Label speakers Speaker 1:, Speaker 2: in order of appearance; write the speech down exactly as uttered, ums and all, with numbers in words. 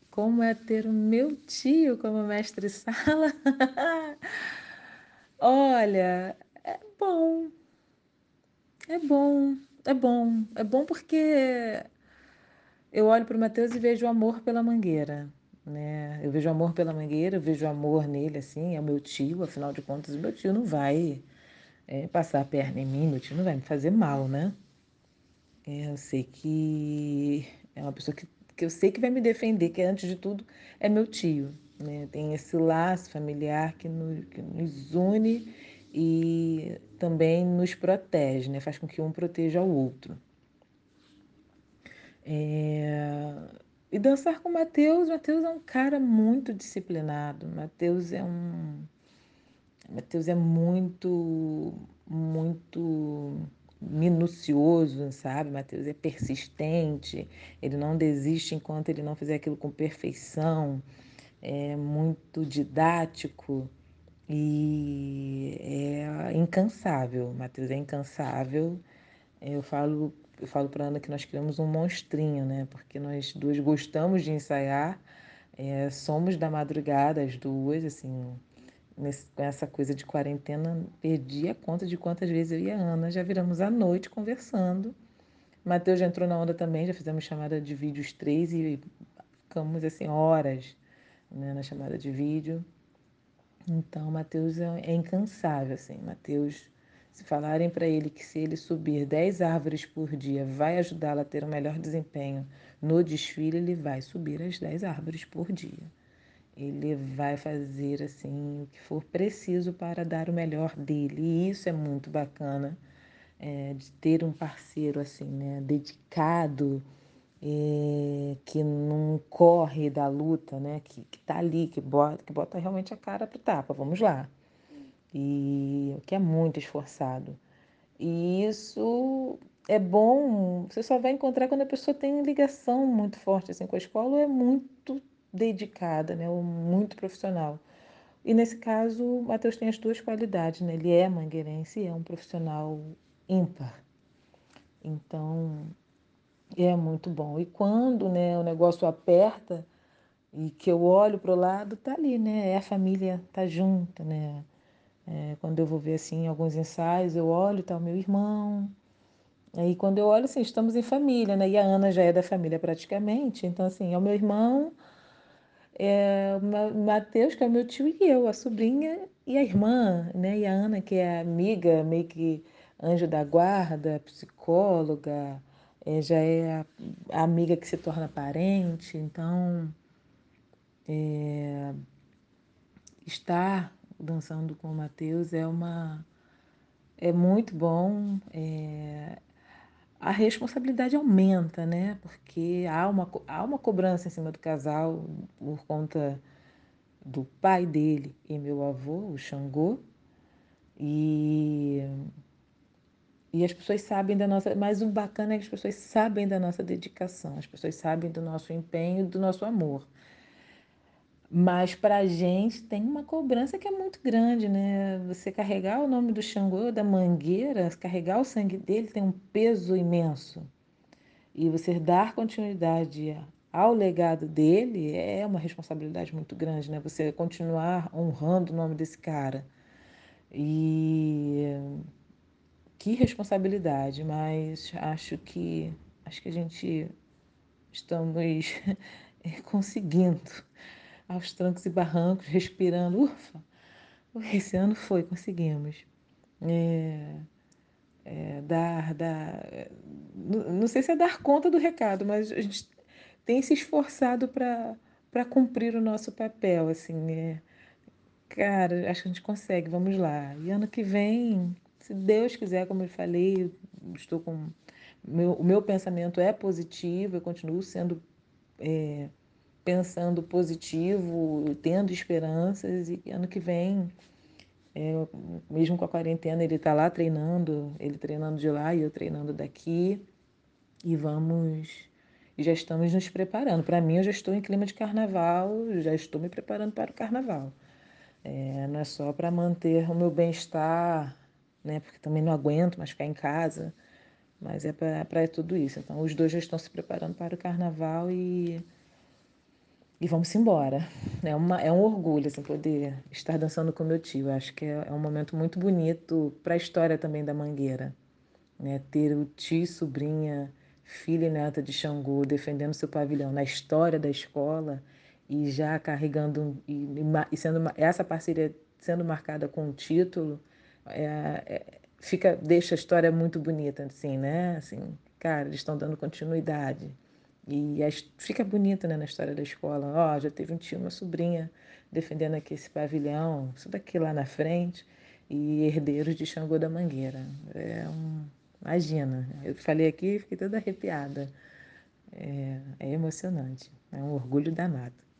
Speaker 1: Como é ter o meu tio como mestre-sala? Olha, é bom, é bom, é bom. É bom porque eu olho para o Matheus e vejo amor pela Mangueira, né? Eu vejo amor pela Mangueira, eu vejo amor nele, assim, é o meu tio, afinal de contas, o meu tio não vai é, passar a perna em mim, meu tio não vai me fazer mal, né? É, eu sei que é uma pessoa que, que eu sei que vai me defender, que antes de tudo é meu tio, né? Tem esse laço familiar que nos, que nos une e também nos protege, né? Faz com que um proteja o outro. É, E dançar com o Matheus, Matheus é um cara muito disciplinado. Matheus é um, Matheus é muito, muito minucioso, sabe? Matheus é persistente, ele não desiste enquanto ele não fizer aquilo com perfeição, é muito didático e é incansável. Matheus é incansável. Eu falo, eu falo para Ana que nós criamos um monstrinho, né? Porque nós duas gostamos de ensaiar, é, somos da madrugada, as duas, assim, nesse, com essa coisa de quarentena, perdi a conta de quantas vezes eu e a Ana já viramos à noite conversando. Matheus já entrou na onda também, já fizemos chamada de vídeo os três e ficamos assim horas, né, na chamada de vídeo. Então, Matheus é, é incansável, assim. Matheus, se falarem para ele que se ele subir dez árvores por dia vai ajudá-lo a ter um melhor desempenho no desfile, ele vai subir as dez árvores por dia. Ele vai fazer assim o que for preciso para dar o melhor dele. E isso é muito bacana, é, de ter um parceiro assim, né, dedicado, é, que não corre da luta, né, que, que tá ali, que bota, que bota realmente a cara pro tapa. Vamos lá. E que é muito esforçado. E isso é bom, você só vai encontrar quando a pessoa tem ligação muito forte assim com a escola ou é muito dedicada, né, ou muito profissional. E nesse caso, o Matheus tem as duas qualidades, né? Ele é mangueirense e é um profissional ímpar. Então, é muito bom. E quando, né, o negócio aperta e que eu olho para o lado, tá ali, né? É a família, tá junta, né? É, quando eu vou ver assim alguns ensaios, eu olho, tá o meu irmão. Aí quando eu olho, assim, estamos em família, né? E a Ana já é da família praticamente. Então, assim, é o meu irmão, é o Matheus, que é o meu tio, e eu, a sobrinha e a irmã, né? E a Ana, que é amiga, meio que anjo da guarda, psicóloga, é, já é a, a amiga que se torna parente. Então, estar dançando com o Matheus é uma é muito bom. É, a responsabilidade aumenta, né? Porque há uma, co- há uma cobrança em cima do casal por conta do pai dele e meu avô, o Xangô, e, e as pessoas sabem da nossa. Mas o bacana é que as pessoas sabem da nossa dedicação, as pessoas sabem do nosso empenho, do nosso amor. Mas para a gente tem uma cobrança que é muito grande, né? Você carregar o nome do Xangô, da Mangueira, carregar o sangue dele tem um peso imenso. E você dar continuidade ao legado dele é uma responsabilidade muito grande, né? Você continuar honrando o nome desse cara. E que responsabilidade, mas acho que acho que a gente estamos conseguindo aos trancos e barrancos, respirando. Ufa, esse ano foi, conseguimos. É, é, dar, dar, é, não, não sei se é dar conta do recado, mas a gente tem se esforçado para para cumprir o nosso papel, assim, é, cara, acho que a gente consegue, vamos lá. E ano que vem, se Deus quiser, como eu falei, eu estou com meu, o meu pensamento é positivo, eu continuo sendo é, pensando positivo, tendo esperanças e ano que vem, é, mesmo com a quarentena, ele está lá treinando, ele treinando de lá e eu treinando daqui e vamos e já estamos nos preparando. Para mim, eu já estou em clima de carnaval, já estou me preparando para o carnaval. É, não é só para manter o meu bem-estar, né? Porque também não aguento mais ficar em casa, mas é para tudo isso. Então, os dois já estão se preparando para o carnaval e E vamos embora. É, uma, é um orgulho assim, poder estar dançando com meu tio. Acho que é, é um momento muito bonito para a história também da Mangueira, né? Ter o tio, sobrinha, filha e neta de Xangô defendendo seu pavilhão na história da escola e já carregando um, e, e sendo essa parceria sendo marcada com um título, é, é, fica deixa a história muito bonita, assim, né? Assim, cara, eles estão dando continuidade. E a, fica bonito, né, na história da escola. Ó, oh, já teve um tio, uma sobrinha defendendo aqui esse pavilhão, isso daqui lá na frente, e herdeiros de Xangô da Mangueira. É um, imagina, eu falei aqui e fiquei toda arrepiada. É, é emocionante, é um orgulho danado.